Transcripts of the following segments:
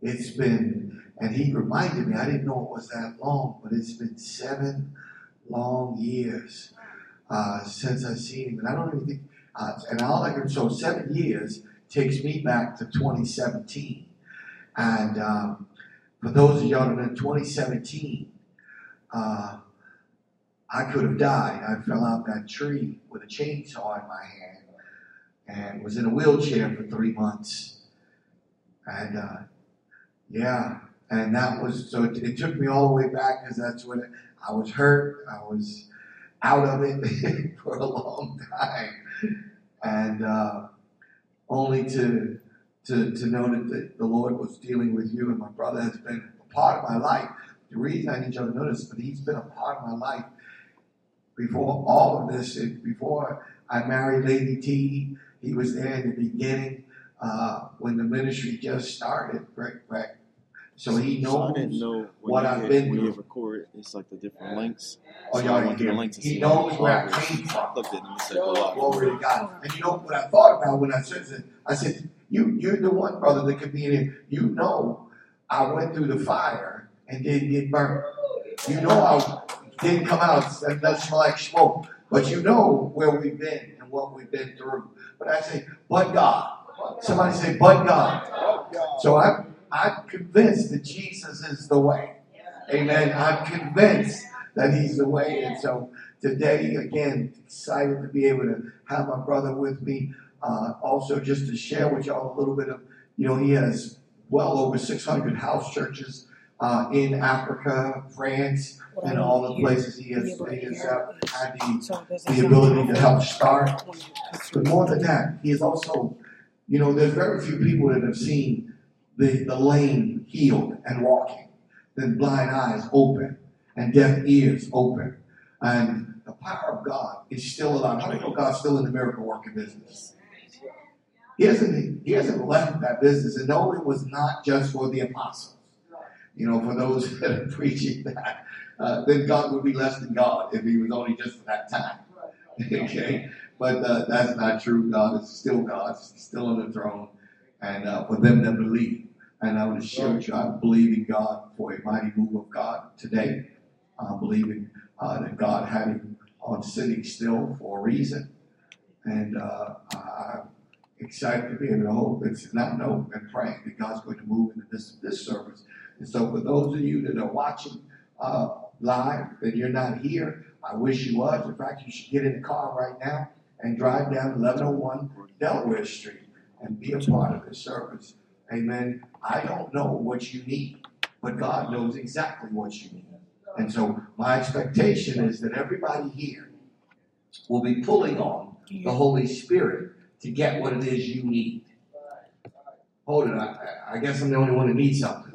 It's been, and he reminded me, I didn't know it was that long, but it's been 7 long years since I've seen him. And I don't even think, and all I can, so 7 years takes me back to 2017. And for those of y'all that in 2017, I could have died. I fell out that tree with a chainsaw in my hand and was in a wheelchair for 3 months. And and that was, so it took me all the way back because that's when I was hurt. I was out of it for a long time. And only to know that the Lord was dealing with you, and my brother has been a part of my life. The reason I need y'all to know this, but he's been a part of my life before all of this. Before I married Lady T, he was there in the beginning when the ministry just started. Right. So he knows I didn't know what I've been when through. you record, it's like the different links. Oh, So y'all I went to the hear link to He see knows how where I progress. came from. I looked at him and said, go out. Glory to God. And you know what I thought about when I said it? I said, you're the one brother that could be in here. You know I went through the fire and didn't get burned. You know I didn't come out and doesn't smell like smoke. But you know where we've been and what we've been through. But I say, but God. Somebody say, but God. So I'm convinced that Jesus is the way. Amen. I'm convinced that he's the way. And so today, again, excited to be able to have my brother with me. Also, just to share with y'all a little bit of, he has well over 600 house churches in Africa, France, and all the places he has had the ability to help start. But more than that, he is also, there's very few people that have seen the lame healed and walking, then blind eyes open, and deaf ears open. And the power of God is still alive. How many know God's still in the miracle working business? He hasn't left that business. And no, it was not just for the apostles. For those that are preaching that, then God would be less than God if he was only just for that time. Okay? But that's not true. God is still God, still on the throne. And for them that believe. And I want to share with you, I believe in God for a mighty move of God today. I'm believing that God had him on sitting still for a reason. And I'm excited to be able to hope and praying that God's going to move into this service. And so for those of you that are watching live, that you're not here, I wish you was. In fact, you should get in the car right now and drive down 1101 Delaware Street and be a part of this service. Amen. I don't know what you need, but God knows exactly what you need. And so my expectation is that everybody here will be pulling on the Holy Spirit to get what it is you need. Hold it. I guess I'm the only one that needs something.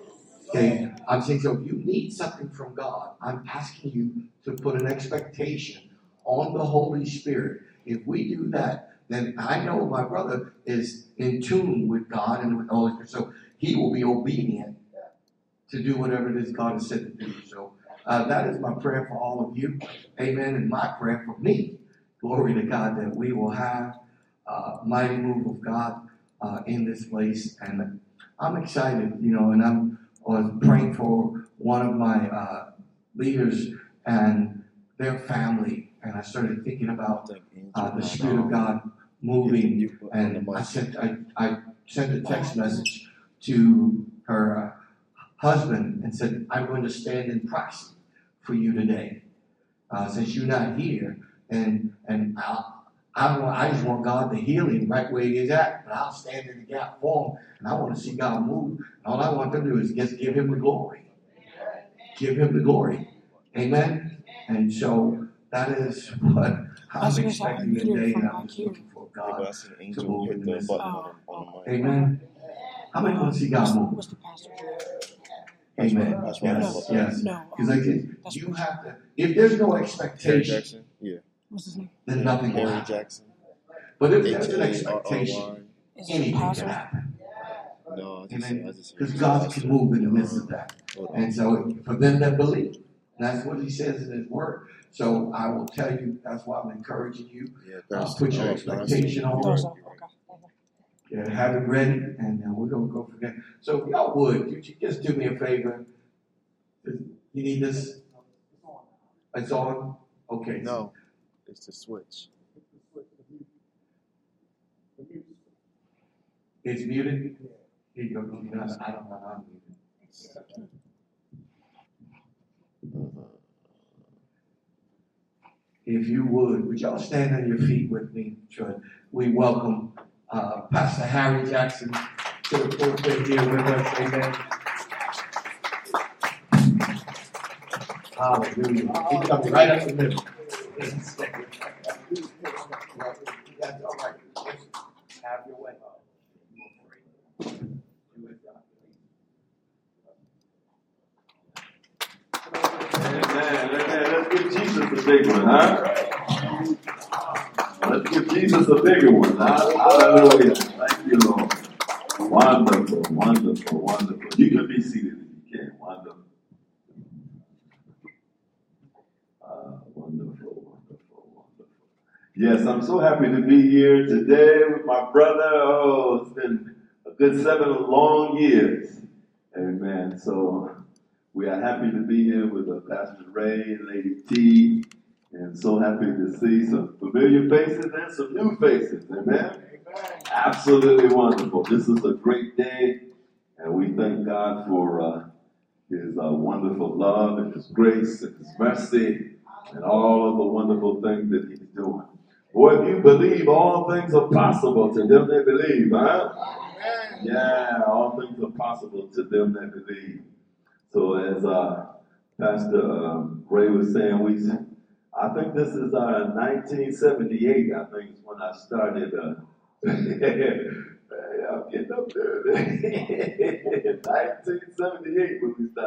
Okay. I'm saying, so if you need something from God, I'm asking you to put an expectation on the Holy Spirit. If we do that, then I know my brother is in tune with God and with the Holy Spirit. So he will be obedient to do whatever it is God has said to do. So that is my prayer for all of you. Amen. And my prayer for me. Glory to God that we will have a mighty move of God in this place. And I'm excited, and I was praying for one of my leaders and their family. And I started thinking about the Spirit of God moving. And I sent a text message to her husband and said, I'm going to stand in proxy for you today. Since you're not here, and I just want God to heal him right where he is at, but I'll stand in the gap for him, and I want to see God move. And all I want to do is just give him the glory. Give him the glory. Amen? And so that is what I'm expecting today, and I'm just looking for God to move in this. Amen? How many want to see God move? Amen. Yes. Because you have to, if there's no expectation, then nothing will happen. But if there's an expectation, anything can happen. Because God can move in the midst of that. And so for them that believe, that's what he says in his word. So I will tell you, that's why I'm encouraging you. Put your expectation on it. Yeah, have it ready, and we're going to go from there. So if y'all would, you just do me a favor? You need this? It's on? Okay. No, it's the switch. It's muted? Here you go. I don't know how to mute it. If you would y'all stand on your feet with me? Sure. We welcome Pastor Harry Jackson to the pulpit here with us. Amen. Hallelujah. He's coming right up the middle. That's all right. Have your way. Amen. Let's give Jesus a big one, huh? Let's give Jesus a bigger one, huh? Hallelujah. Thank you, Lord. Wonderful, wonderful, wonderful. You can be seated if you can. Wonderful. Wonderful, wonderful, wonderful. Yes, I'm so happy to be here today with my brother. Oh, it's been a good 7 long years. Amen. So we are happy to be here with Pastor Ray and Lady T, and so happy to see some familiar faces and some new faces. Amen. Absolutely wonderful. This is a great day, and we thank God for His wonderful love and His grace and His mercy and all of the wonderful things that He's doing. Boy, if you believe, all things are possible to them that believe, huh? Yeah, all things are possible to them that believe. So as Pastor Ray was saying, I think this is 1978, I think is when I started. I'm getting up there. 1978 when we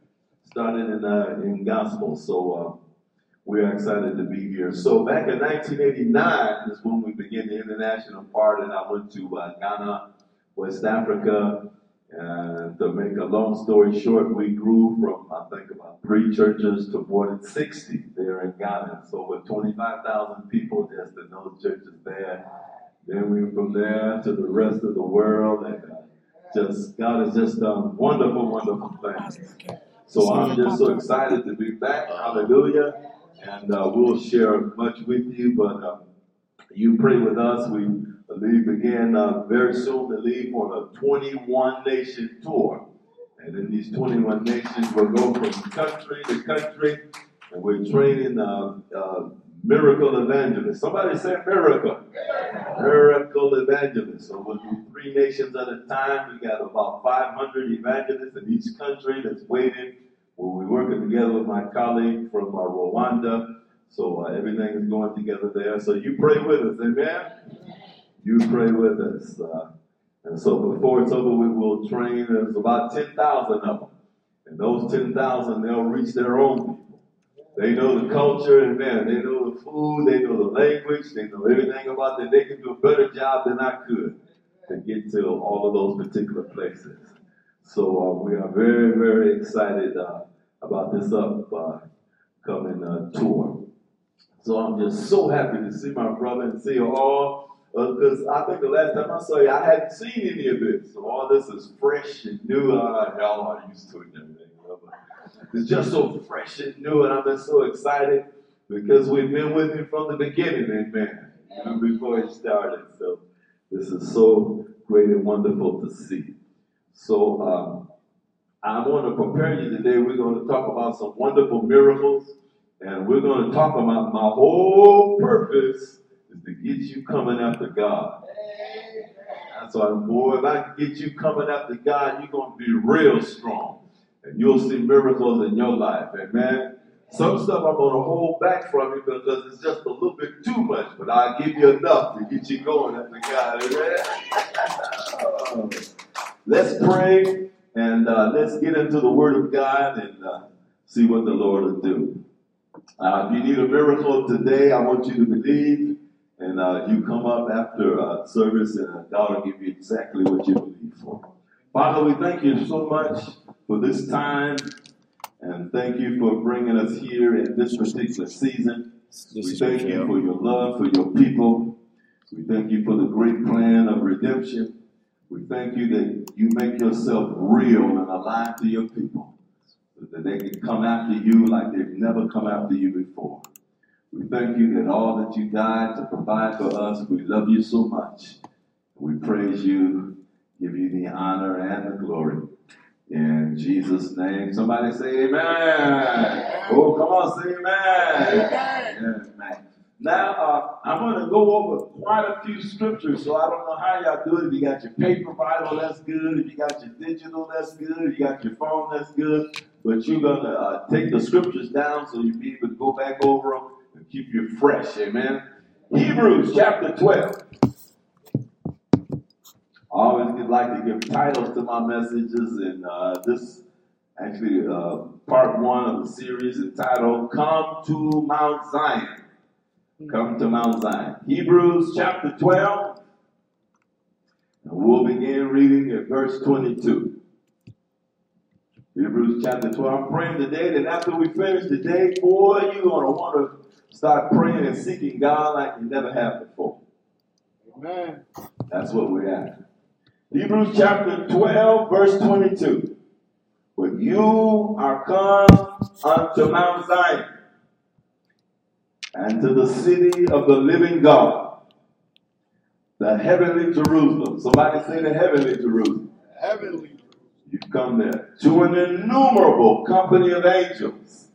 started in gospel. So we're excited to be here. So back in 1989 is when we began the international part, and I went to Ghana, West Africa. And to make a long story short, we grew from, I think, about 3 churches to more than 60 there in Ghana. So with 25,000 people just in those churches there. Then we went from there to the rest of the world. And God has just done wonderful, wonderful things. So I'm just so excited to be back. Hallelujah. And we'll share much with you, but you pray with us. We begin very soon to leave on a 21-nation tour. And in these 21 nations, we'll go from country to country, and we're training miracle evangelists. Somebody say miracle. Miracle evangelists. So we'll do 3 nations at a time. We got about 500 evangelists in each country that's waiting. We'll be working together with my colleague from Rwanda. So everything is going together there. So you pray with us, amen? You pray with us. And so before it's over, we will train. There's about 10,000 of them. And those 10,000, they'll reach their own people. They know the culture, amen. They know the food. They know the language. They know everything about that. They can do a better job than I could to get to all of those particular places. So we are very, very excited about this upcoming tour. So I'm just so happy to see my brother and see you all. Because I think the last time I saw you, I hadn't seen any of this. So all this is fresh and new. Y'all are used to it and everything. It's just so fresh and new, and I've been so excited because we've been with him from the beginning, amen. Even before it started. So this is so great and wonderful to see. So I want to prepare you today. We're going to talk about some wonderful miracles, and we're going to talk about my whole purpose is to get you coming after God. That's why, boy, if I can get you coming after God, you're going to be real strong. And you'll see miracles in your life, amen? Some stuff I'm going to hold back from you because it's just a little bit too much, but I'll give you enough to get you going after God, amen? Let's pray and let's get into the Word of God and see what the Lord will do. If you need a miracle today, I want you to believe. And you come up after service, and God will give you exactly what you believe for. Father, we thank you so much for this time, and thank you for bringing us here in this particular season. We thank you for your love, for your people. We thank you for the great plan of redemption. We thank you that you make yourself real and alive to your people, so that they can come after you like they've never come after you before. We thank you that all that you died to provide for us, we love you so much. We praise you, give you the honor and the glory. In Jesus' name, somebody say amen. Oh, come on, say amen. Amen. Now, I'm going to go over quite a few scriptures, so I don't know how y'all do it. If you got your paper Bible, that's good. If you got your digital, that's good. If you got your phone, that's good. But you're going to take the scriptures down so you'll be able to go back over them and keep you fresh. Amen. Hebrews chapter 12. I always like to give titles to my messages, and this actually part one of the series entitled Come to Mount Zion. Come to Mount Zion. Hebrews chapter 12, and we'll begin reading at verse 22. Hebrews chapter 12. I'm praying today that after we finish today, boy, you're going to want to start praying and seeking God like you never have before. Amen. That's what we're at. Hebrews chapter 12, verse 22. But you are come unto Mount Zion, and to the city of the living God, the heavenly Jerusalem. Somebody say the heavenly Jerusalem. Heavenly. You've come there. To an innumerable company of angels,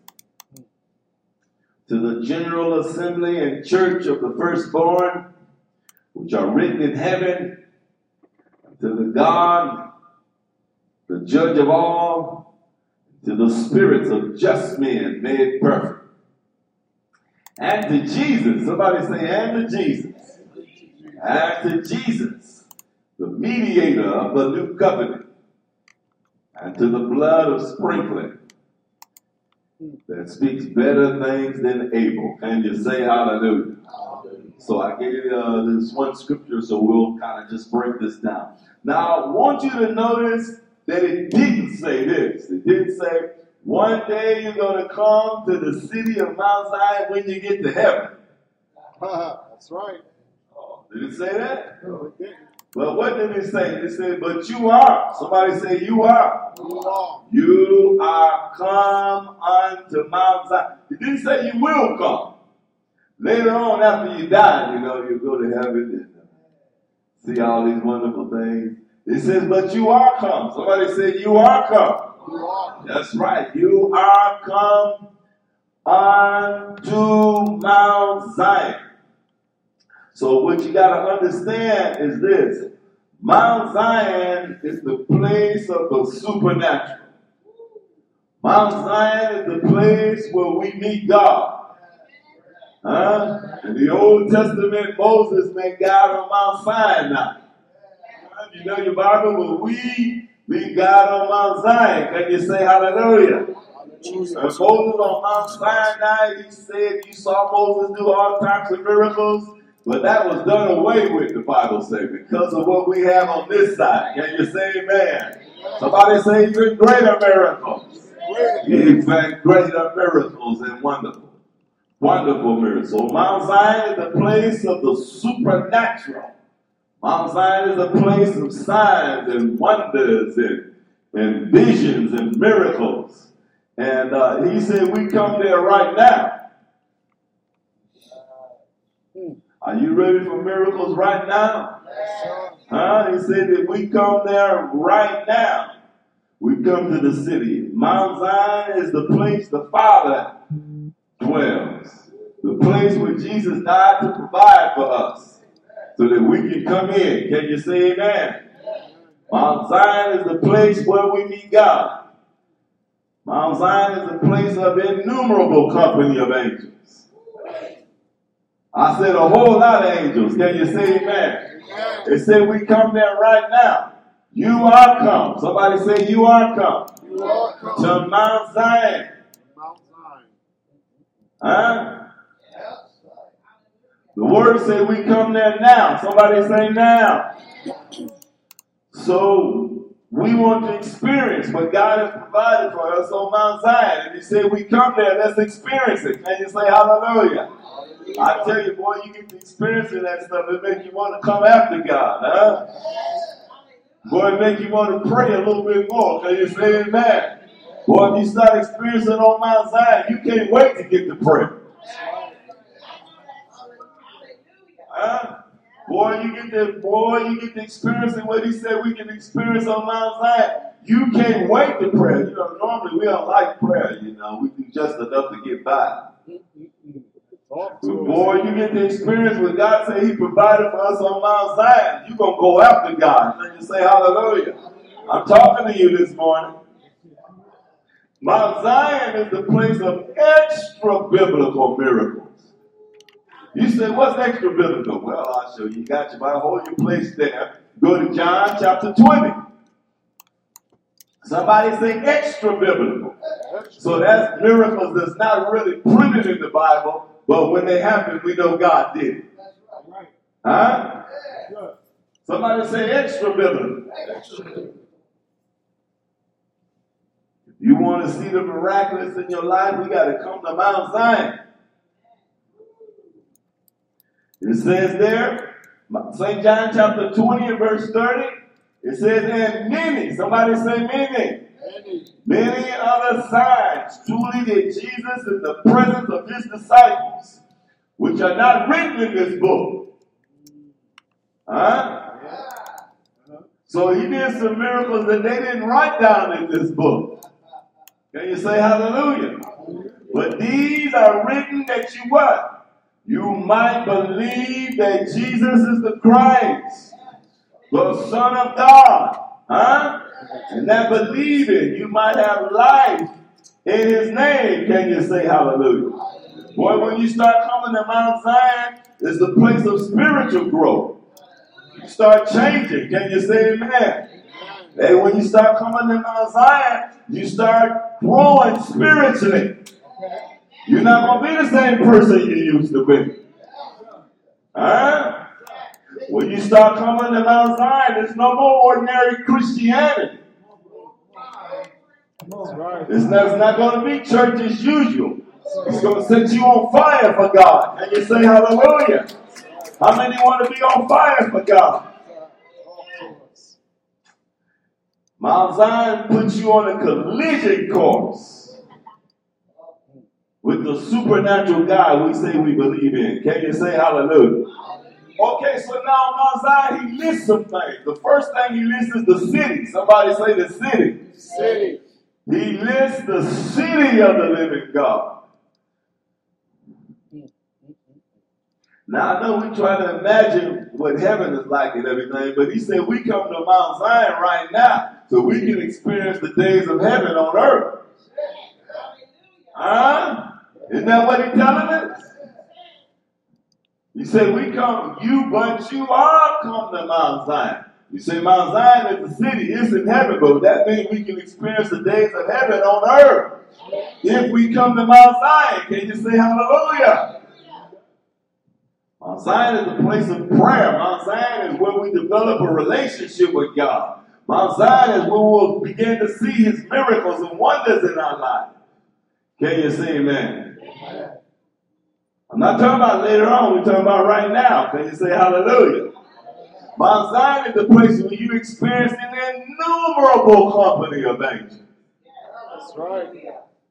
to the general assembly and church of the firstborn, which are written in heaven, to the God, the judge of all, to the spirits of just men made perfect. And to Jesus, somebody say, and to Jesus. And to Jesus, the mediator of the new covenant. And to the blood of sprinkling that speaks better things than Abel. Can you say hallelujah? So I gave this one scripture, so we'll kind of just break this down. Now, I want you to notice that it didn't say this. It didn't say, one day you're going to come to the city of Mount Zion when you get to heaven. That's right. Oh, did it say that? No, it didn't. Well, what did it say? It said, but you are. Somebody say, you are. You are. You are come unto Mount Zion. It didn't say you will come. Later on, after you die, you'll go to heaven and see all these wonderful things. It says, but you are come. Somebody say, you are come. You are. That's right. You are come unto Mount Zion. So what you got to understand is this. Mount Zion is the place of the supernatural. Mount Zion is the place where we meet God. In the Old Testament, Moses met God on Mount Sinai. You know your Bible, but we meet God on Mount Zion. Can you say hallelujah? And Moses on Mount Sinai, he said, you saw Moses do all types of miracles, but that was done away with, the Bible says, because of what we have on this side. Can you say amen? Somebody say even greater miracles. In fact, greater miracles and wonderful. Wonderful miracles. So Mount Zion is the place of the supernatural. Mount Zion is a place of signs and wonders and visions and miracles. And he said, we come there right now. Are you ready for miracles right now? He said that we come there right now. We come to the city. Mount Zion is the place the Father dwells. The place where Jesus died to provide for us, so that we can come in. Can you say amen? Mount Zion is the place where we meet God. Mount Zion is the place of innumerable company of angels. I said a whole lot of angels. Can you say amen? It said we come there right now. You are come. Somebody say you are come. You are come. To Mount Zion. Mount Zion. The word said we come there now. Somebody say now. So we want to experience what God has provided for us on Mount Zion. And he said we come there, let's experience it. Can you say hallelujah? I tell you, boy, you get to experiencing that stuff, it makes you want to come after God, huh? Boy, it makes you want to pray a little bit more. Can you say amen? Boy, if you start experiencing on Mount Zion, you can't wait to get to pray. Huh? Boy, you get to experiencing what he said we can experience on Mount Zion. You can't wait to pray. You know, normally we don't like prayer, you know. We do just enough to get by. But boy, you get to experience what God said he provided for us on Mount Zion. You're going to go after God. And you say hallelujah. I'm talking to you this morning. Mount Zion is the place of extra biblical miracles. You say, what's extra biblical? Well, I'll show you. You got your Bible, hold your place there. Go to John chapter 20. Somebody say extra biblical. So that's miracles that's not really printed in the Bible, but when they happen, we know God did it. Huh? Somebody say extra biblical. If you want to see the miraculous in your life, we got to come to Mount Zion. It says there, St. John chapter 20 and verse 30, it says, and many, somebody say many other signs truly did Jesus in the presence of his disciples, which are not written in this book. Huh? So he did some miracles that they didn't write down in this book. Can you say hallelujah? But these are written that you what? You might believe that Jesus is the Christ, the Son of God. Huh? And that believing you might have life in his name. Can you say hallelujah? Boy, when you start coming to Mount Zion, it's the place of spiritual growth. You start changing. Can you say amen? Hey, when you start coming to Mount Zion, you start growing spiritually. You're not going to be the same person you used to be. Huh? When you start coming to Mount Zion, it's no more ordinary Christianity. It's not going to be church as usual. It's going to set you on fire for God. And you say hallelujah. How many want to be on fire for God? Mount Zion puts you on a collision course with the supernatural God we say we believe in. Can you say hallelujah? Okay, so now Mount Zion, he lists some things. The first thing he lists is the city. Somebody say the city. City. He lists the city of the living God. Now I know we try to imagine what heaven is like and everything, but he said we come to Mount Zion right now so we can experience the days of heaven on earth. Huh? Isn't that what he's telling us? He said, we come, but you are come to Mount Zion. You say Mount Zion is the city, it's in heaven, but that means we can experience the days of heaven on earth. If we come to Mount Zion, can you say hallelujah? Mount Zion is the place of prayer. Mount Zion is where we develop a relationship with God. Mount Zion is where we'll begin to see his miracles and wonders in our life. Can you say amen? I'm not talking about later on. We're talking about right now. Can you say hallelujah? Mount Zion is the place where you experience an innumerable company of angels. That's right.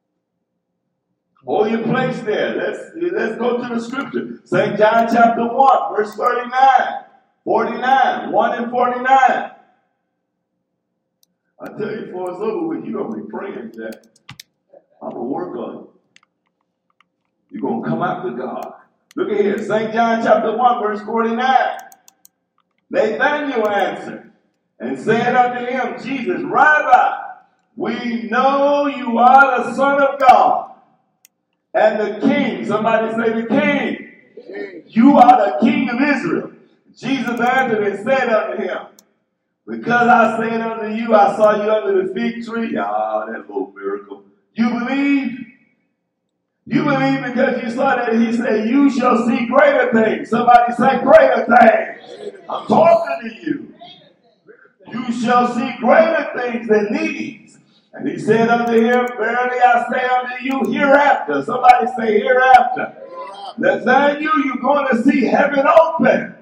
Hold your place there. Let's go to the scripture. St. John chapter 1, verse 39, 49, 1 and 49. I tell you, before it's over with, you're going to be praying, Jack. I'm going to work on it. You're going to come after God. Look at here. St. John chapter 1, verse 49. Nathanael answered and said unto him, Jesus, Rabbi, we know you are the Son of God and the King. Somebody say the King. You are the King of Israel. Jesus answered and said unto him, because I said unto you, I saw you under the fig tree. Ah, that little miracle. You believe? You believe because you saw that he said, you shall see greater things. Somebody say greater things. I'm talking to you. You shall see greater things than these. And he said unto him, verily I say unto you, hereafter. Somebody say hereafter. Let's tell you, you're going to see heaven open.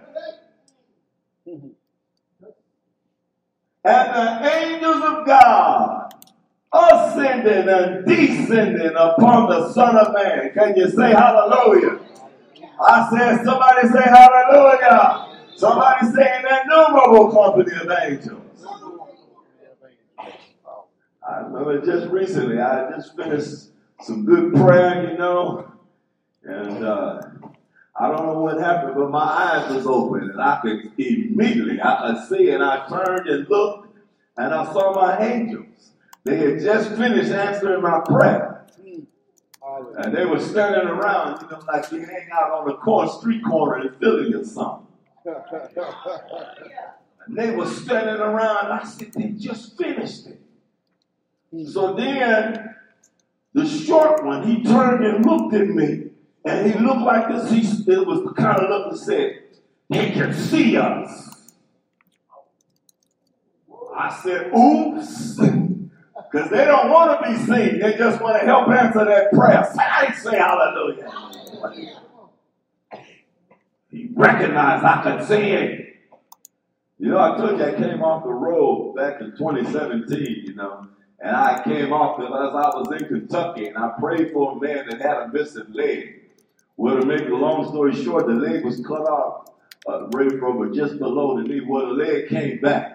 And the angels of God ascending and descending upon the Son of Man. Can you say hallelujah? I said, somebody say hallelujah. Somebody say an innumerable company of angels. I remember just recently, I just finished some good prayer, and I don't know what happened, but my eyes was open, and I could immediately, I see, and I turned and looked, and I saw my angels. They had just finished answering my prayer. And they were standing around, like you hang out on the street corner in Philly or something. And they were standing around. I said, they just finished it. So then, the short one, he turned and looked at me. And he looked like this. It was the kind of look that said, he can see us. I said, oops. Because they don't want to be seen. They just want to help answer that prayer. I say hallelujah. He recognized I could see it. I told you I came off the road back in 2017, and I came off as I was in Kentucky, and I prayed for a man that had a missing leg. Well, to make a long story short, the leg was cut off right from just below the knee. Well, the leg came back.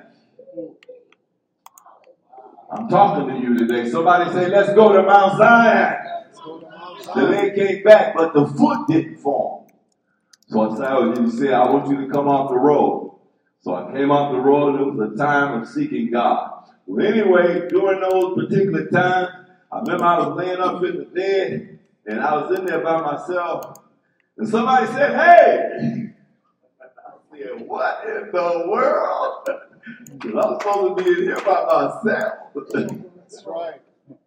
I'm talking to you today. Somebody say, let's go to Mount Zion. The leg came back, but the foot didn't form. So I said, I want you to come off the road. So I came off the road. It was a time of seeking God. Well, anyway, during those particular times, I remember I was laying up in the bed, and I was in there by myself, and somebody said, hey! I said, what in the world? Because I'm supposed to be in here by myself. That's right.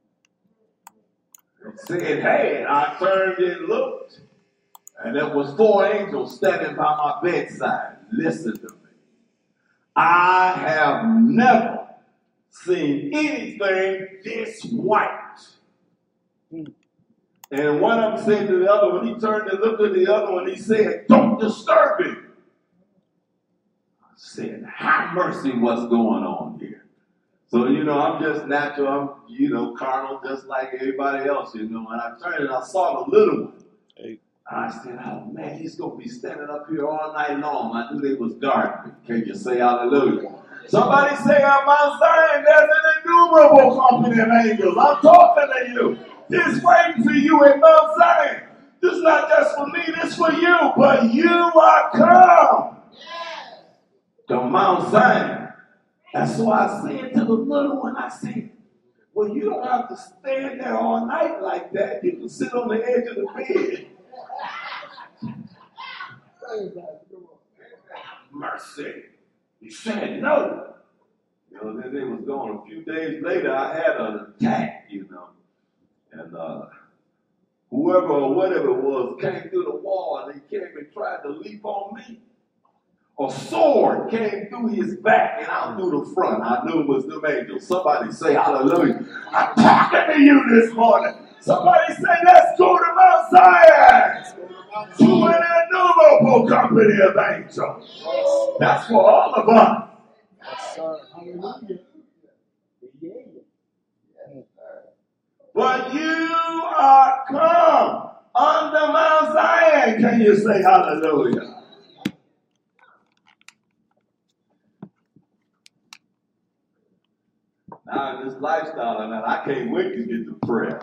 Said, hey, and I turned and looked, and there was 4 angels standing by my bedside. Listen to me. I have never seen anything this white. And one of them said to the other one, he turned and looked at the other one, he said, don't disturb him. I said, have mercy, what's going on here? So, I'm just natural, I'm, carnal, just like everybody else, and I turned and I saw the little one. Hey. I said, oh man, he's going to be standing up here all night long. I knew they was guarding me. Can you say hallelujah? Somebody say, on Mount Zion, there's an innumerable company of angels. I'm talking to you. This waiting for you at Mount Zion. This is not just for me, this for you. But you are come to Mount Zion. And so I said to the little one, I said, well, you don't have to stand there all night like that. You can sit on the edge of the bed. Mercy. He said no. Then they was gone. A few days later, I had an attack, and whoever or whatever it was came through the wall, and he came and tried to leap on me. A sword came through his back and out through the front. I knew it was them angels. Somebody say hallelujah. I'm talking to you this morning. Somebody say, let's go to Mount Zion. To an innumerable company of angels. That's for all of us. Hallelujah. But you are come under Mount Zion. Can you say hallelujah? Now in this lifestyle, I can't wait to get to prayer.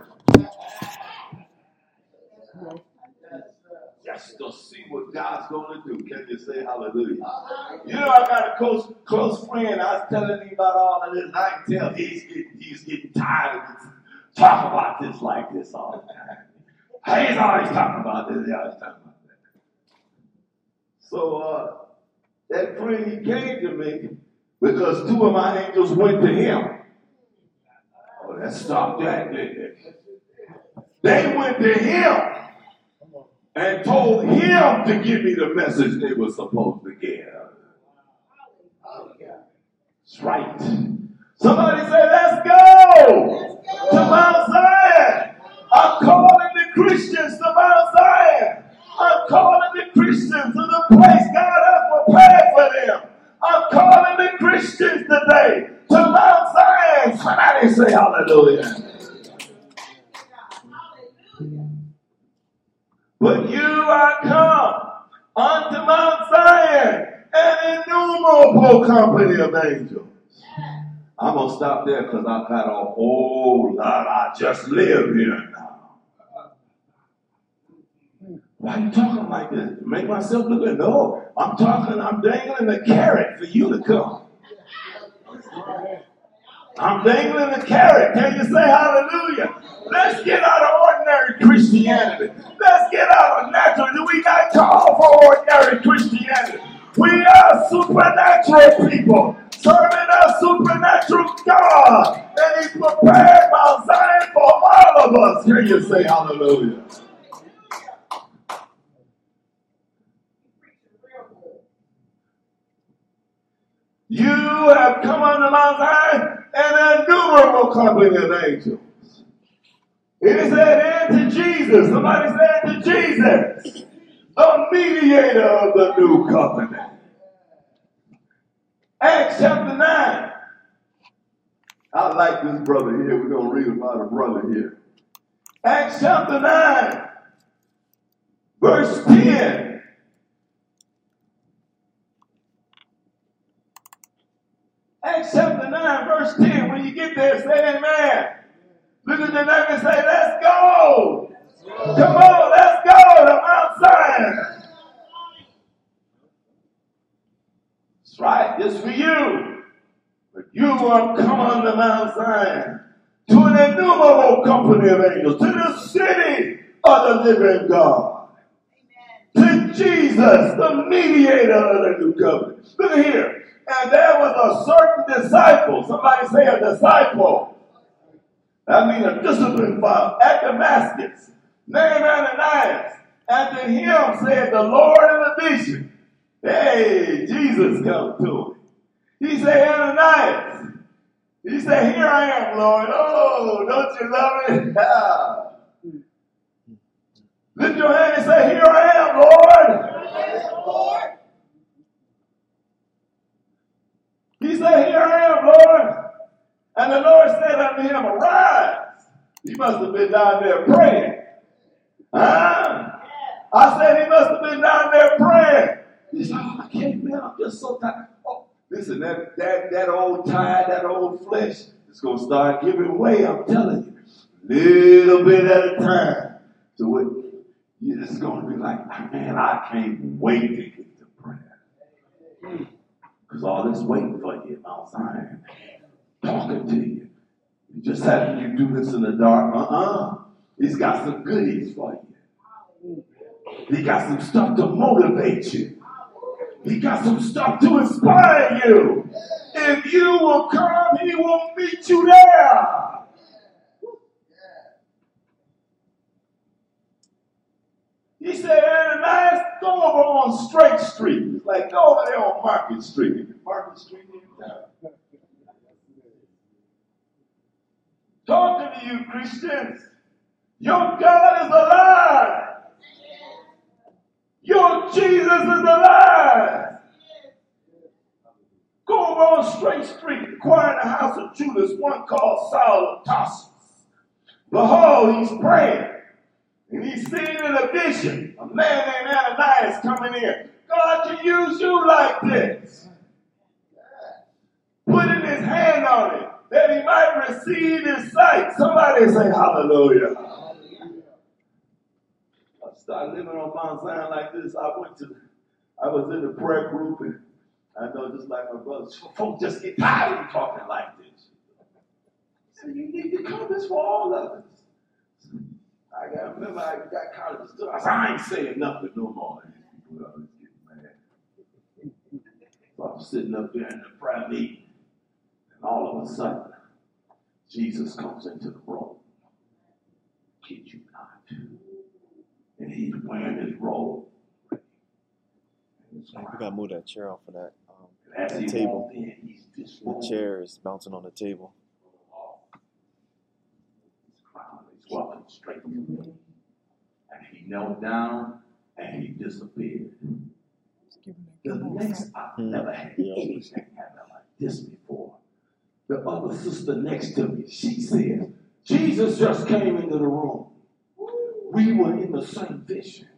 Just to see what God's going to do. Can you say hallelujah? I got a close friend. I was telling him about all of this. I can tell he's getting tired of talking about this like this all the time. He's always talking about this. He's always talking about that. So that friend, he came to me because 2 of my angels went to him. Oh, let's stop that, didn't it? They went to him and told him to give me the message they were supposed to give. That's right. Somebody say, let's go to Mount Zion. I'm calling the Christians to Mount Zion. hallelujah. But you are come unto Mount Zion, an innumerable company of angels. I'm going to stop there because I've got a whole lot. I just live here now. Why are you talking like this? To make myself look good? No, I'm dangling the carrot for you to come. I'm dangling the carrot. Can you say hallelujah? Let's get out of ordinary Christianity. Let's get out of natural. Do we not call for ordinary Christianity? We are supernatural people serving a supernatural God. And He's prepared Mount Zion for all of us. Can you say hallelujah? You have come unto Mount Zion, an innumerable company of angels. It said into Jesus. Somebody said to Jesus, the mediator of the new covenant. Acts chapter 9. I like this brother here. We're going to read about a brother here. Acts chapter 9, verse 10. Acts chapter 9, verse 10. When you get there, say amen. Look at the neighbor and say, let's go. Come on, let's go to Mount Zion. That's right, this for you. But you are come unto Mount Zion, to an innumerable company of angels, to the city of the living God, to Jesus, the mediator of the new covenant. Look at here. And there was a certain disciple. Somebody say a disciple. That means a discipline file at Damascus, named Ananias. And to him said the Lord in a vision. Hey, Jesus come to him. He said, Ananias. He said, here I am, Lord. Oh, don't you love me? Lift your hand and say, here I am, Lord. He said, here I am, Lord. And the Lord said unto him, arise. He must have been down there praying. Huh? I said he must have been down there praying. He said, oh, I can't, man. I'm just so tired. Oh, listen, that old tide, that old flesh is going to start giving way, I'm telling you. Little bit at a time. So what? It's going to be like, man, I can't wait to get to prayer. Because all this waiting for you, Mount Zion, talking to you. Just having you do this in the dark. He's got some goodies for you. He got some stuff to motivate you. He got some stuff to inspire you. If you will come, he will meet you there. He said, Ananias, go over on Straight Street. It's like, go over there on Market Street. Market Street in town. Talking to you, Christians. Your God is alive. Your Jesus is alive. Go over on Straight Street, inquire in the house of Judas, one called Saul of Tarsus. Behold, he's praying. And he's seeing in a vision a man named Ananias coming in. God can use you like this. Putting his hand on it that he might receive his sight. Somebody say hallelujah. I started living on Mount Zion like this. I was in the prayer group, and I know just like my brothers, folks just get tired of you talking like this. So you need to come this for all of us. I remember I got college stuff. I said, I ain't saying nothing no more. These people always get mad. So I'm sitting up there in the prayer meeting, and all of a sudden, Jesus comes into the room. Kid you not. And he's wearing his robe. We gotta move that chair off of that That table. The chair is bouncing on the table. He's walking straight to me. And he knelt down and he disappeared. The next, I've never had anything happen like this before. The other sister next to me, she said, Jesus just came into the room. We were in the same vision.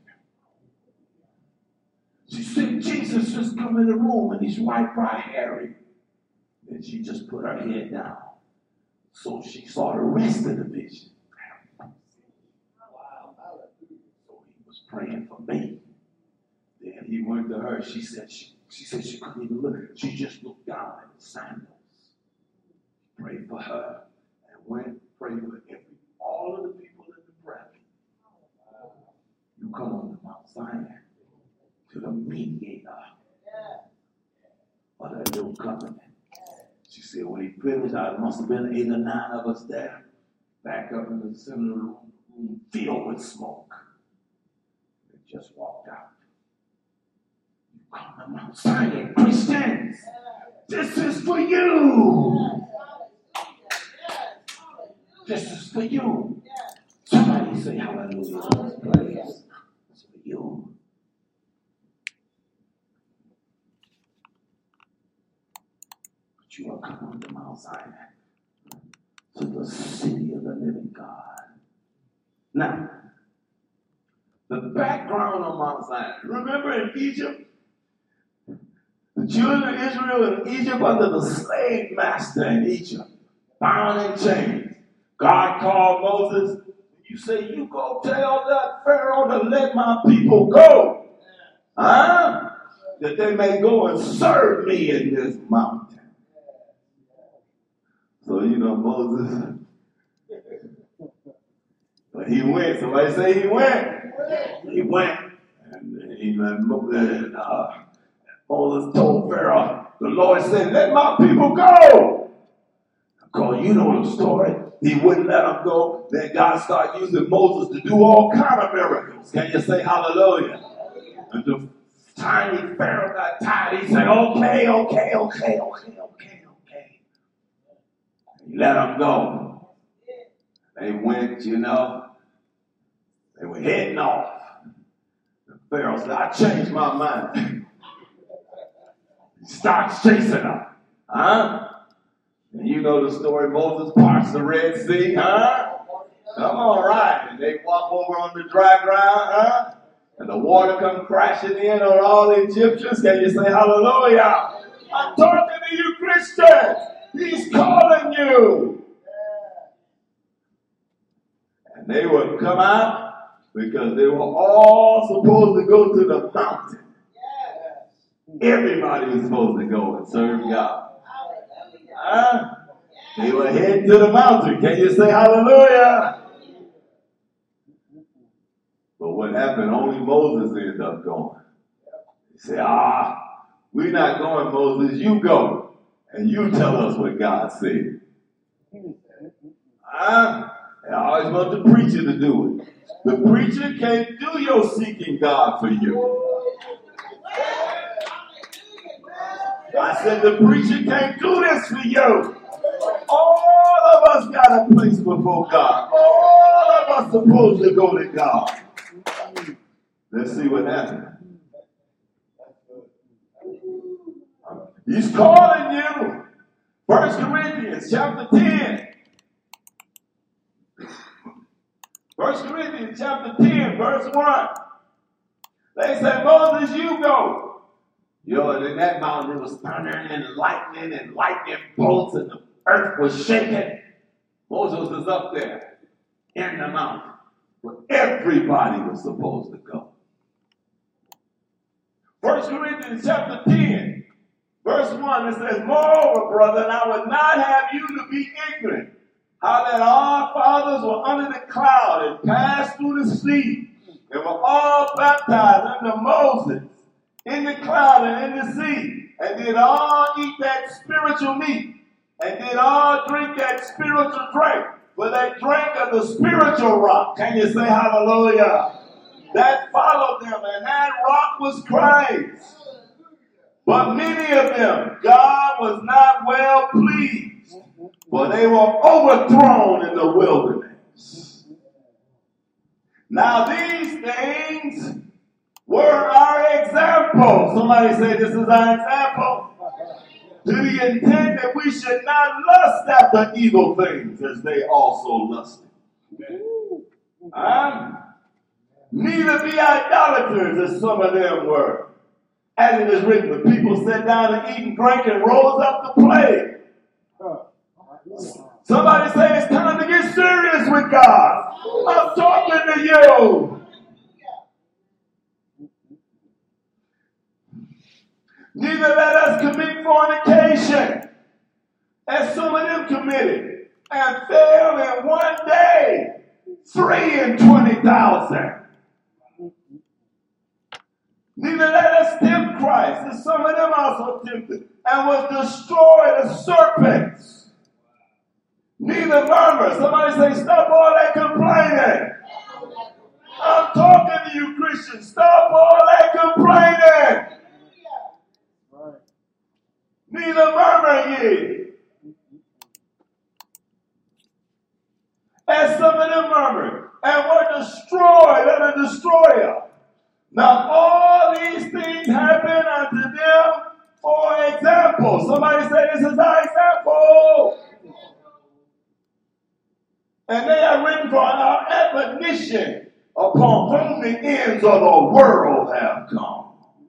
She said, Jesus just come in the room and he's right by Harry. And she just put her head down. So she saw the rest of the vision. So he was praying for me. Then he went to her. She said she couldn't even look. She just looked down at the sandals. Prayed for her. And went prayed for all of the people in the prayer. You come on to Mount Zion to the mediator of that new covenant. She said when he finished, there must have been 8 or 9 of us there, back up in the center of the room, filled with smoke. They just walked out. You come to Mount Zion, Christians. This is for you. This is for you. Somebody say hallelujah. Praise. It's for you. But you are coming to Mount Zion, to the city of the living God. Now, the background of Mount Zion. Remember in Egypt? The children of Israel in Egypt under the slave master in Egypt, bound in chains. God called Moses. You say, you go tell that Pharaoh to let my people go. Huh? That they may go and serve me in this mountain. So, Moses. But he went. Somebody say he went. He went. And Moses told Pharaoh, the Lord said, let my people go. Because you know the story. He wouldn't let them go. Then God started using Moses to do all kind of miracles. Can you say hallelujah? And the tiny Pharaoh got tired. He said, okay. He let them go. They went, they were heading off. The Pharaoh said, I changed my mind. He starts chasing them. Huh? And you know the story, Moses parts the Red Sea, huh? Come on, right. And they walk over on the dry ground, huh? And the water come crashing in on all the Egyptians. Can you say hallelujah? I'm talking to you, Christians. He's calling you. And they would come out because they were all supposed to go to the mountain. Everybody was supposed to go and serve God. They were heading to the mountain. Can you say hallelujah? But what happened? Only Moses ended up going. He said, we're not going, Moses. You go. And you tell us what God said. I always want the preacher to do it. The preacher can't do your seeking God for you. I said the preacher can't do this for you. All of us got a place before God. All of us supposed to go to God. Let's see what happens. He's calling you. 1 Corinthians chapter 10. 1 Corinthians chapter 10, verse 1. They said, Moses, you go. And in that mountain it was thundering and lightning bolts and the earth was shaking. Moses was up there in the mountain. But everybody was supposed to go. 1 Corinthians chapter 10, verse 1, it says, moreover, brethren, I would not have you to be ignorant, how that our fathers were under the cloud and passed through the sea, and were all baptized under Moses in the cloud and in the sea, and did all eat that spiritual meat, and did all drink that spiritual drink, for they drank of the spiritual rock. Can you say hallelujah? That followed them, and that rock was Christ. But many of them, God was not well pleased, for they were overthrown in the wilderness. Now these things were our example. Somebody say this is our example. to the intent that we should not lust after evil things as they also lusted. Neither be idolaters as some of them were. As it is written, the people sat down and eat and drank and rose up to play. Somebody say it's time to get serious with God. I'm talking to you. Neither let us commit fornication, as some of them committed, and fell in one day 3 and 20,000. Neither let us tempt Christ, as some of them also tempted, and was destroyed as serpents. Neither murmur. Somebody say, stop all that complaining. I'm talking to you, Christians. Stop all that complaining. Neither murmur ye, as some of them murmured, and were destroyed under the destroyer. Now all these things happen unto them for example. Somebody say this is our example. And they are written for our admonition, upon whom the ends of the world have come.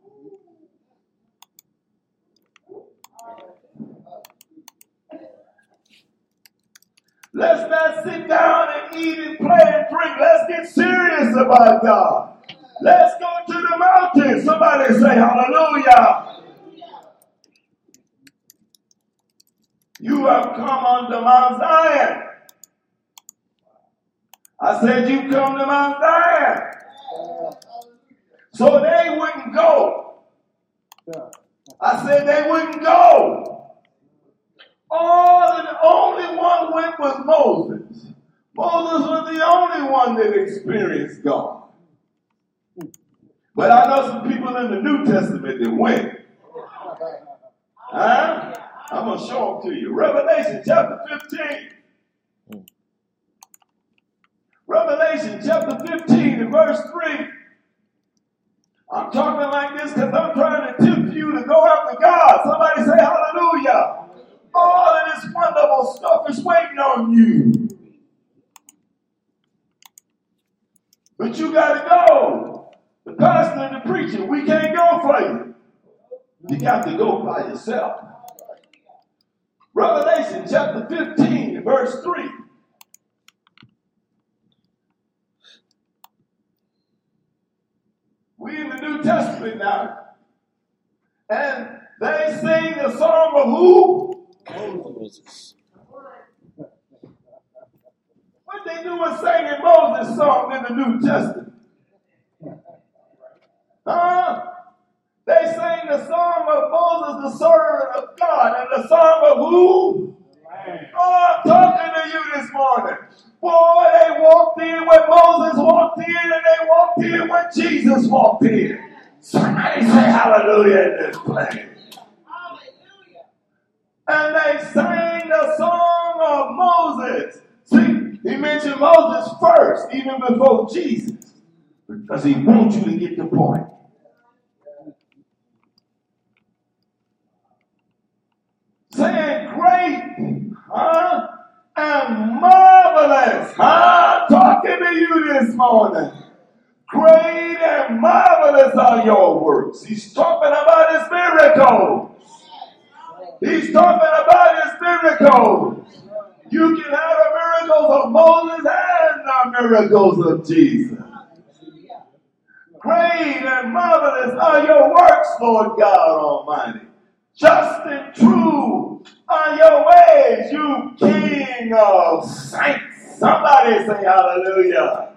Let's not sit down and eat and play and drink. Let's get serious about God. Let's go to the mountain. Somebody say hallelujah. You have come unto Mount Zion. I said you come to Mount Zion. So they wouldn't go. I said they wouldn't go. The only one went was Moses. Moses was the only one that experienced God. But I know some people in the New Testament that went. I'm going to show them to you. Revelation chapter 15. Revelation chapter 15 and verse 3. I'm talking like this because I'm trying to tempt you to go after God. Somebody say hallelujah. All of this wonderful stuff is waiting on you. But you got to go. The pastor and the preacher, we can't go for you. You got to go by yourself. Revelation chapter 15, verse 3. We in the New Testament now. And they sing the song of who? Moses. What they do is singing Moses' song in the New Testament. They sang the song of Moses, the servant of God, and the song of who? Oh, I'm talking to you this morning. Boy, they walked in when Moses walked in, and they walked in when Jesus walked in. Somebody say hallelujah in this place. And they sang the song of Moses. See, he mentioned Moses first, even before Jesus, because he wants you to get the point. Saying great, and marvelous. I'm talking to you this morning. Great and marvelous are your works. He's talking about his miracles. He's talking about his miracles. You can have the miracles of Moses and the miracles of Jesus. Great and marvelous are your works, Lord God Almighty. Just and true are your ways, you King of saints. Somebody say hallelujah.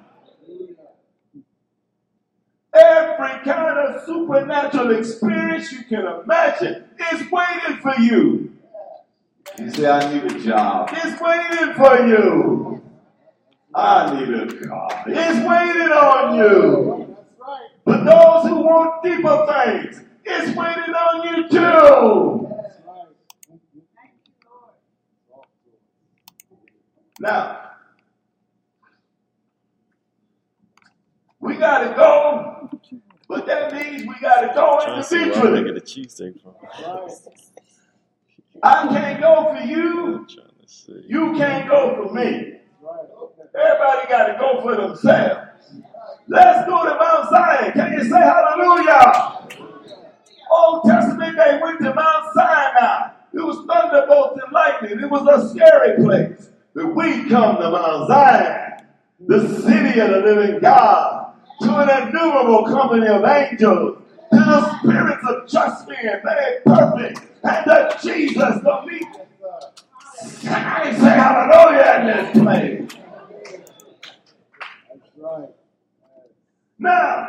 Every kind of supernatural experience you can imagine is waiting for you. You say, I need a job. It's waiting for you. I need a car. It's waiting on you. But those who want deeper things, it's waiting on you too. Now, we got to go, but that means we got to go Trying to see where I individually. get a cheesesteak from. I can't go for you. I'm trying to see. You can't go for me. Right. Everybody got to go for themselves. Let's go to Mount Zion. Can you say hallelujah? Old Testament, they went to Mount Sinai. It was thunderbolts and lightning. It was a scary place. But we come to Mount Zion, the city of the living God, to an innumerable company of angels, to the spirits of just men made perfect, and to Jesus, the meek. I say hallelujah in this place. That's right. Now,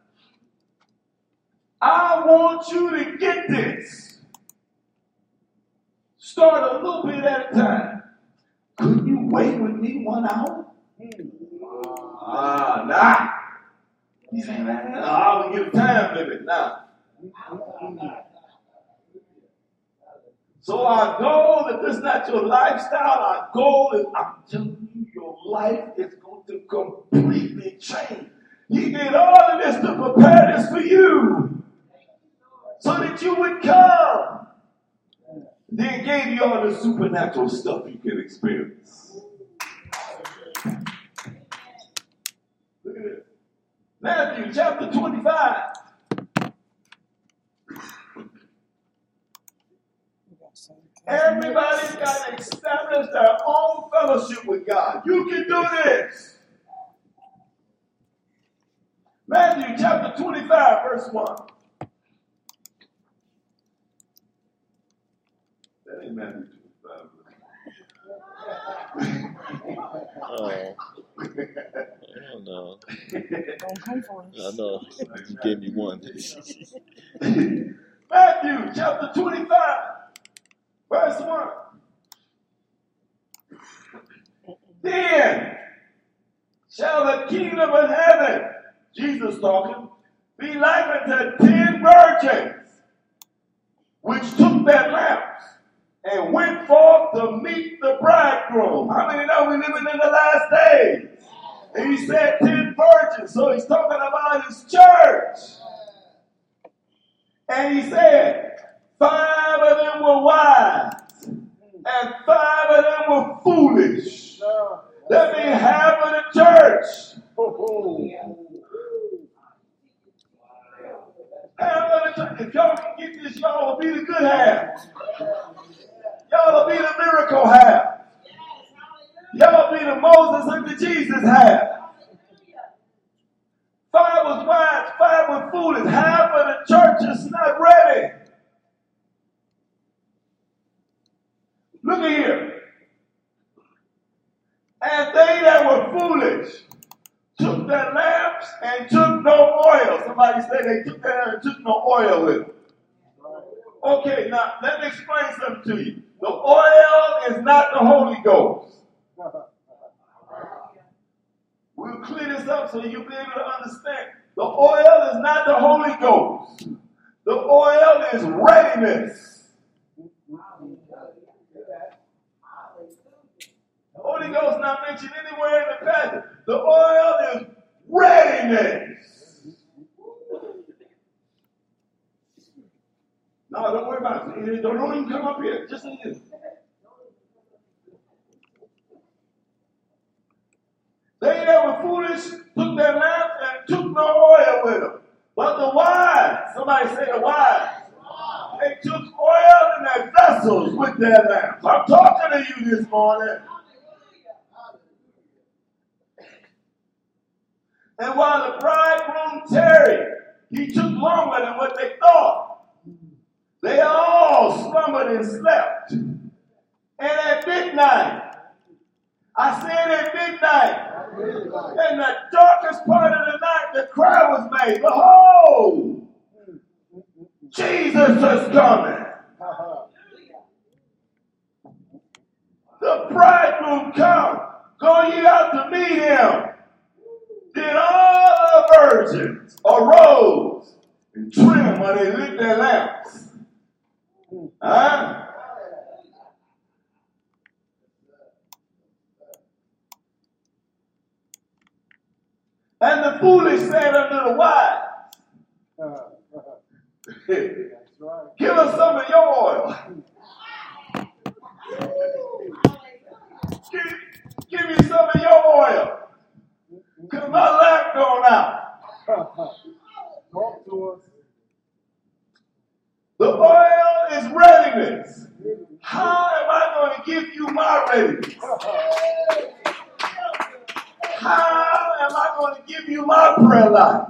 I want you to get this. Start a little bit at a time. Could you wait with me 1 hour? Nah. You say, man, I will give a time limit now. So our goal, if this is not your lifestyle, our goal is, I'm telling you, your life is going to completely change. He did all of this to prepare this for you, so that you would come. Then gave you all the supernatural stuff you can experience. Look at this. Matthew chapter 25. Everybody's got to establish their own fellowship with God. You can do this. Matthew chapter 25, verse 1. That ain't Matthew 25. Oh. I don't know. I know. You gave me one. Matthew chapter 25, verse 1. Then shall the kingdom of heaven, Jesus talking, be likened to 10 virgins, which took their lamps and went forth to meet the bridegroom. How many know we're living in the last days? And he said 10 virgins, so he's talking about his church. And he said, 5 of them were wise, and 5 of them were foolish. That means half of the church. Half of the church. If y'all can get this, y'all will be the good half. Y'all will be the miracle half. Y'all will be the Moses and the Jesus half. 5 was wise, 5 was foolish. Half of the church is not ready. Look at here. And they that were foolish took their lamps and took no oil. Somebody said they took their lamps and took no oil with them. Okay, now let me explain something to you. The oil is not the Holy Ghost. We'll clear this up so you'll be able to understand. The oil is not the Holy Ghost. The oil is readiness. The Holy Ghost not mentioned anywhere in the passage. The oil is readiness. No, don't worry about it. Don't even come up here. Just listen. They that were foolish took their lamps and took no oil with them. But the wise, somebody say the wise, they took oil in their vessels with their lamps. I'm talking to you this morning. And while the bridegroom tarried, he took longer than what they thought. They all slumbered and slept. And at midnight, I said at midnight, in the darkest part of the night, the cry was made, behold, Jesus is coming. The bridegroom come. Go ye out to meet him. Then all the virgins arose and trimmed when they lit their lamps. Huh? And the foolish said unto the wise, give us some of your oil. gone out. Talk to us. The oil is readiness. How am I going to give you my readiness? How am I going to give you my prayer life?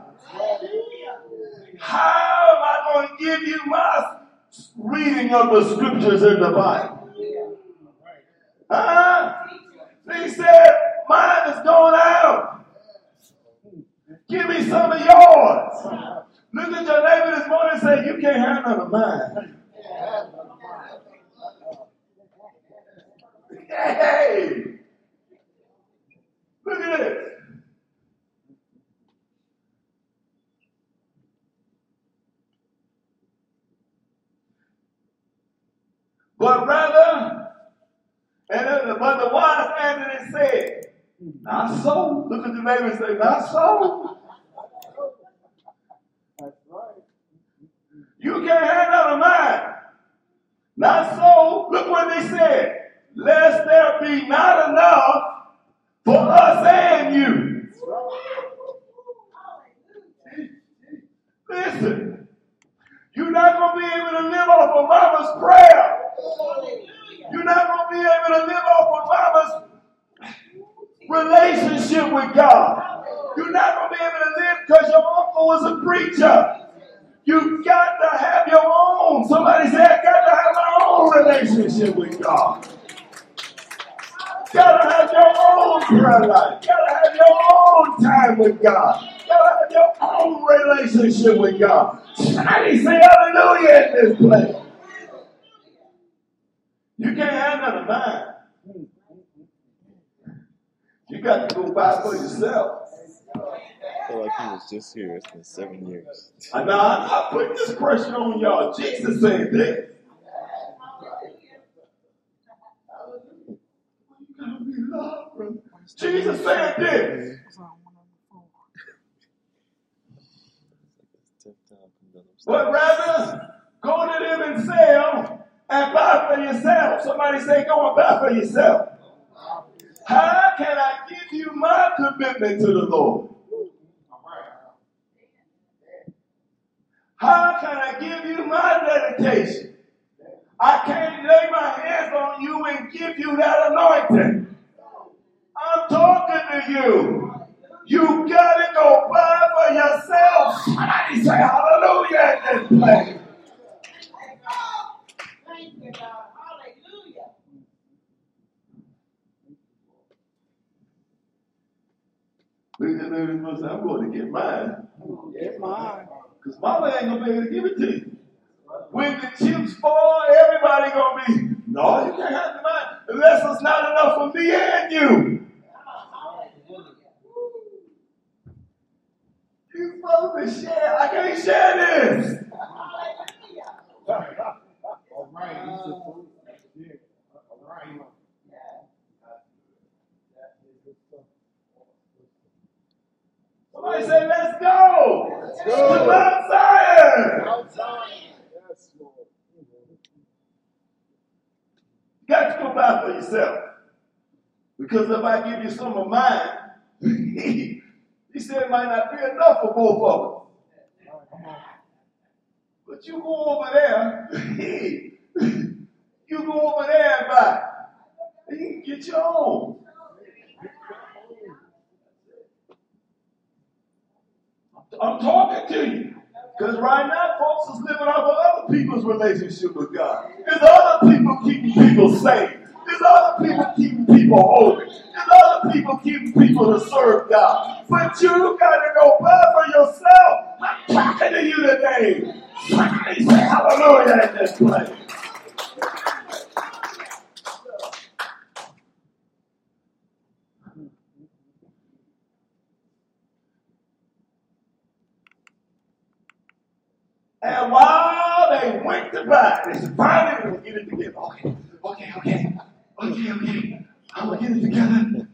How am I going to give you my reading of the scriptures in the Bible? He said, mine is going out. Give me some of yours. Look at your neighbor this morning and say, you can't have none of mine. Hey! Look at this. But rather, but the wise answered and said, not so. Look at the neighbor and say, not so. That's right. You can't have none of mine. Not so. Look what they said. Lest there be not enough for us and you. Listen, you're not going to be able to live off of mama's prayer. You're not going to be able to live off of mama's relationship with God. You're not going to be able to live because your uncle was a preacher. You got to have your own. Somebody said, I got to have my own relationship with God. Got to have your own prayer life. Got to have your own time with God. Got to have your own relationship with God. Somebody say hallelujah in this place. You can't have none of mine. You got to go buy for yourself. I feel like he was just here. It's been 7 years. Now, I put this pressure on y'all. Jesus said this. Jesus said this. But rather, go to them and sell and buy for yourself. Somebody say, go and buy for yourself. How can I give you my commitment to the Lord? How can I give you my dedication? I can't lay my hands on you and give you that anointing. I'm talking to you. You got to go buy for yourself. Somebody say hallelujah in this place. Thank you, God. Hallelujah. Look at the neighbor and say, I'm going to get mine. Get mine. Because mama ain't going to be able to give it to you. When the chips fall, everybody going to be, no, you can't have mine. Unless it's not enough for me and you. You're supposed to share. I can't share this. All right. Yeah. All right. Somebody say, let's go. Let's go. To Mount Zion. Outside. Yes, Lord. You got to go buy for yourself. Because if I give you some of mine, he said it might not be enough for both of us. But you go over there, you go over there and buy. And you can get your own. I'm talking to you. Because right now, folks is living off of other people's relationship with God. There's other people keeping people safe. There's other people keeping people holy. There's other people keeping people to serve God. But you got to go buy for yourself. I'm talking to you today. Somebody say hallelujah in this place. And while they went to buy, they said, finally, we're going to get it together. Okay. I'm going to get it together.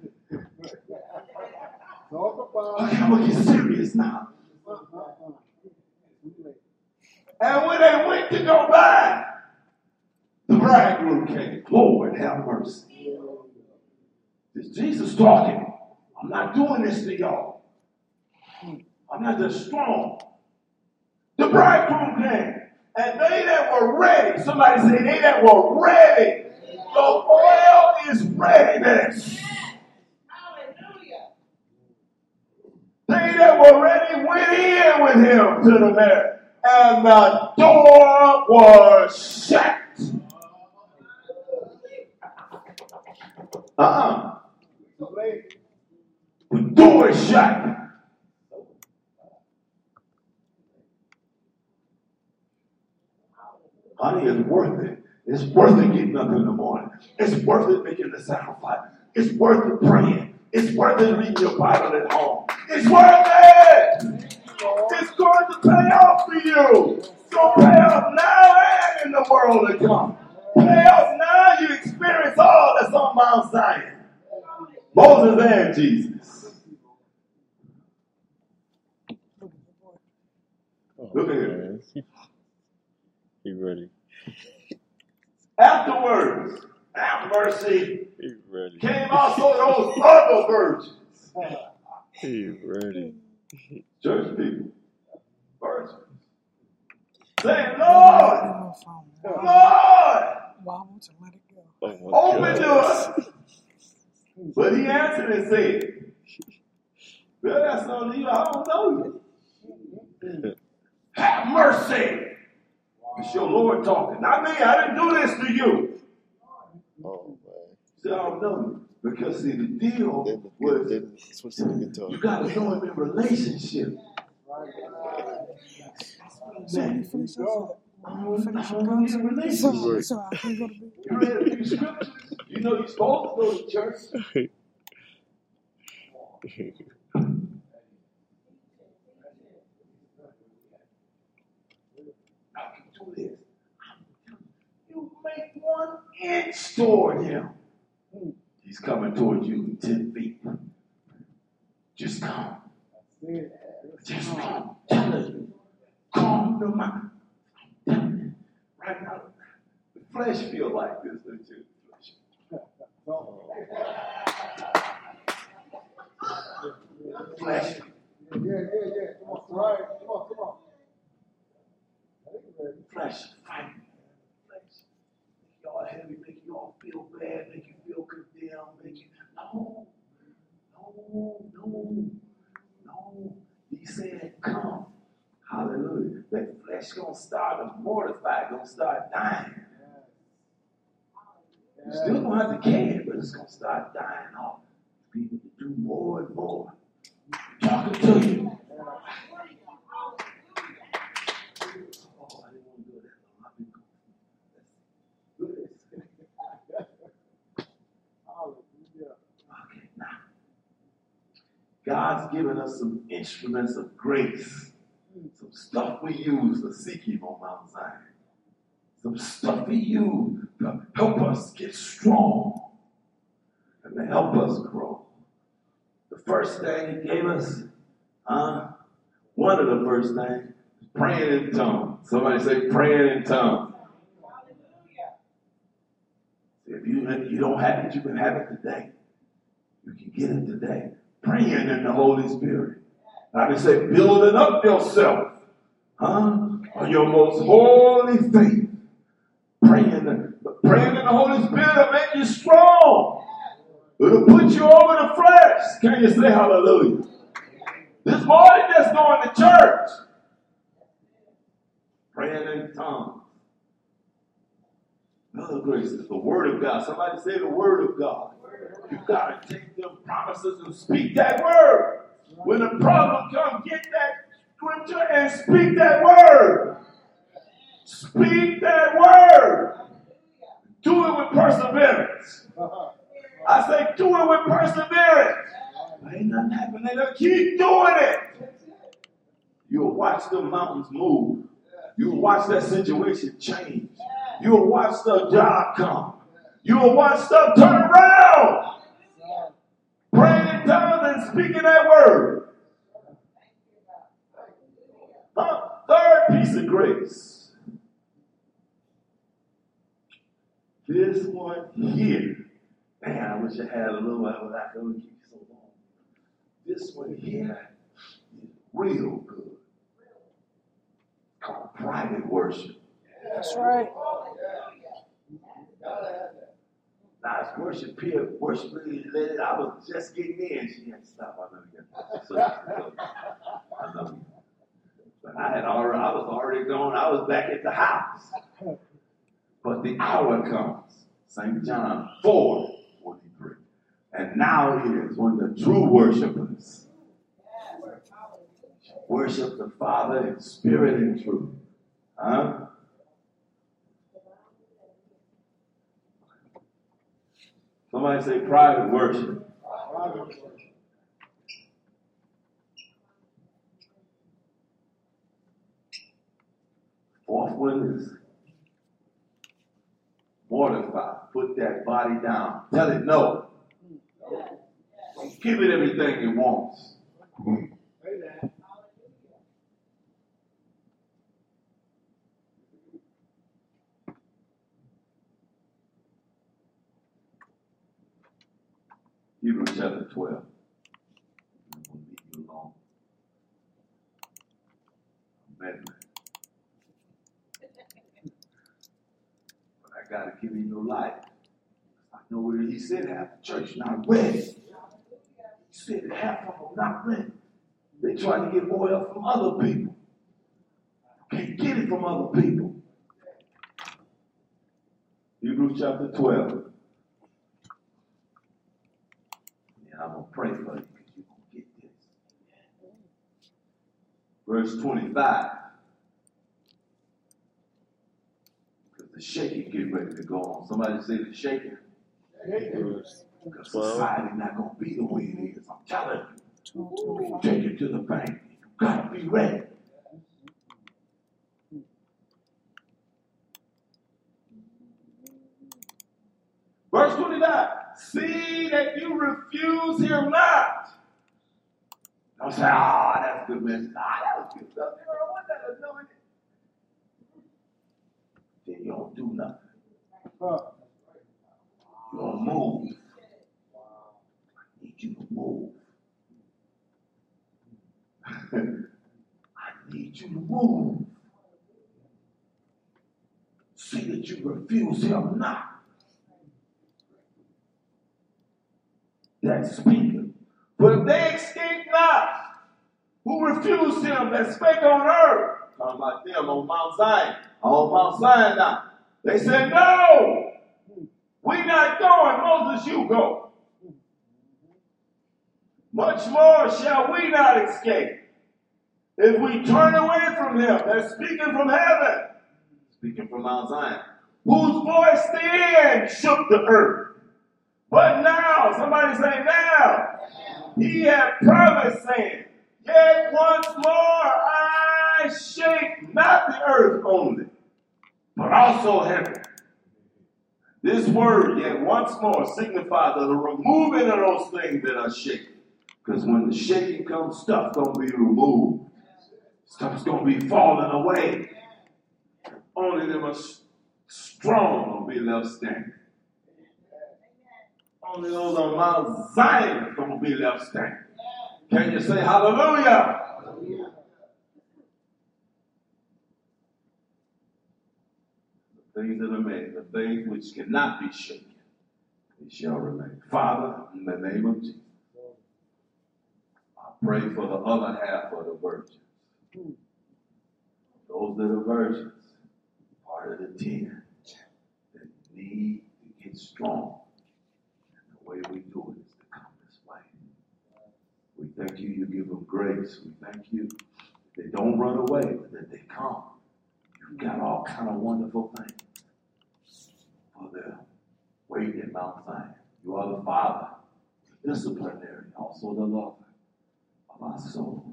Okay, I'm going to get serious now. And when they went to go buy, the bridegroom came. Lord, have mercy. It's Jesus talking. I'm not doing this to y'all. I'm not just strong. The bridegroom came. And they that were ready, somebody say they that were ready. The oil is readiness. Hallelujah. They that were ready went in with him to the marriage. And the door was shut. The door is shut. Honey, it's worth it. It's worth it getting up in the morning. It's worth it making the sacrifice. It's worth it praying. It's worth it reading your Bible at home. It's worth it. It's going to pay off for you. It's going to pay off now and in the world to come. Pay off now. You experience all that's on Mount Zion. Moses and Jesus. Look at him. He ready. Afterwards, have mercy, He ready. came also those other virgins. He ready. Church people, virgins. Saying, Lord, Lord, open to us. But he answered and said, well, that's on you. I don't know you. Have mercy. It's your Lord talking. Not me. I didn't do this to you. Oh, man. See, I don't know you. Because, see, the deal was Switch to the guitar. you got to know him in relationship. Man, So I can go to bed. you read a few scriptures. You know you're supposed to go to church. I can do this. You make 1 inch toward him. He's coming toward you in 10 feet. Just come. Just come. Telling you. Calm the mind. I'm telling you. Right now, the flesh feel like this, doesn't it? Flesh. Come on. Flesh fighting. Flesh. Make y'all heavy, make you all feel bad, make you feel condemned, make you. No. He said, come. Hallelujah. That flesh gonna start to mortify, gonna start dying. You still gonna have to carry, but it's gonna start dying off. People to do more and more. Talking to you. Okay, now. God's given us some instruments of grace. Some stuff we use to seek him on Mount Zion. Some stuff we use to help us get strong and to help us grow. The first thing he gave us, one of the first things, praying in tongues. Somebody say praying in tongues. If you don't have it, you can have it today. You can get it today. Praying in the Holy Spirit. I can say building up yourself on your most holy faith. Praying in the Holy Spirit will make you strong. It'll put you over the flesh. Can you say hallelujah? This morning just going to church. Praying in tongues. Another grace is the Word of God. Somebody say the Word of God. You've got to take them promises and speak that word. When the problem comes, get that scripture and speak that word. Speak that word. Do it with perseverance. I say do it with perseverance. Ain't nothing happening. Keep doing it. You'll watch the mountains move. You'll watch that situation change. You'll watch the job come. You'll watch stuff turn around. Praying in tongues and speaking that word. Third piece of grace. This one here. Man, I wish I had a little while, but I can only keep you so long. This one here is real good. It's called private worship. That's right. Now it's worship here, worship really led. I was just getting in. She had to stop. I know you got so I know you. But I was already gone. I was back at the house. But the hour comes. St. John 4:43. And now is when the true worshipers worship the Father in spirit and truth. Huh? Somebody say private worship. Fourth one is mortify. Put that body down. Tell it no. Give it everything it wants. Hebrews chapter 12. I'm going to leave you alone. But I got to give you your life. I know where he said half the church not ready. He said half of them not ready. They trying to get oil from other people. Can't get it from other people. Hebrews chapter 12. And I'm going to pray for you because you're going to get this. Verse 25. Because the shaking get ready to go on. Somebody say the shaking. Because society not going to be the way it is. I'm telling you. Take it to the bank. You got to be ready. Verse 29. See that you refuse him not. Don't say, that's good message. That was good stuff. I want that anointing. Then you don't do nothing. You don't move. I need you to move. I need you to move. See that you refuse him not. That's speaking. But if they escape not, who refused him that spake on earth? Talking about them on Mount Zion. On Mount Sinai. They said, no, we not going. Moses, you go. Much more shall we not escape if we turn away from him that's speaking from heaven. Speaking from Mount Zion. Whose voice then shook the earth. But now, somebody say now, he had promised saying, yet once more I shake not the earth only, but also heaven. This word, yet once more, signifies the removing of those things that are shaken. Because when the shaking comes, stuff's going to be removed. Stuff's going to be falling away. Only them are strong will be left standing. Only those on Mount Zion are going to be left standing. Can you say hallelujah? Hallelujah. The things that are made, the things which cannot be shaken, they shall remain. Father, in the name of Jesus, I pray for the other half of the virgins. Those that are virgins, part of the 10, that need to get strong. The way we do it is to come this way. We thank you, you give them grace. We thank you they don't run away, but that they come. You've got all kind of wonderful things for them waiting in Mount Zion. You are the Father, the disciplinary, also the lover of our souls.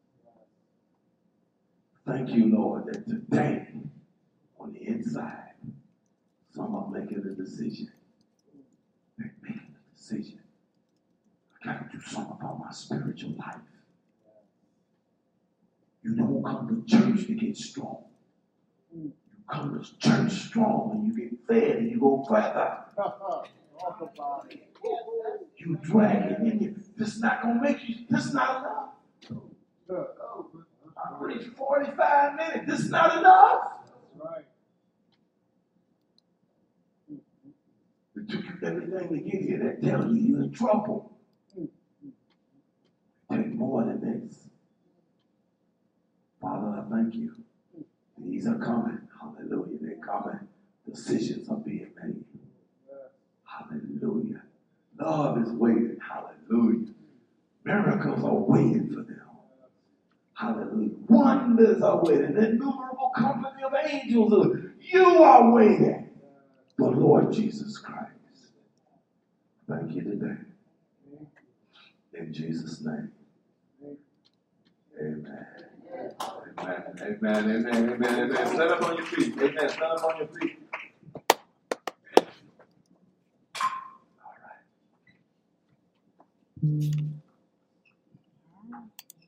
Thank you, Lord, that today, on the inside, some are making a decision. They're making a decision. I got to do something about my spiritual life. You don't come to church to get strong. You come to church strong and you get fed and you go further. You drag it in you. This not going to make you, this not enough. preach 45 minutes. This is not enough. Right. It took you everything to get here. That tells you you're in trouble. Take more than this. Father, I thank you. These are coming. Hallelujah. They're coming. Decisions are being made. Hallelujah. Love is waiting. Hallelujah. Miracles are waiting for them. Hallelujah. Wonders are waiting. The innumerable company of angels. You are waiting for Lord Jesus Christ. Thank you today. In Jesus' name. Amen. Amen. Amen. Amen. Amen. Amen. Stand up on your feet. Amen. Stand up on your feet. All right.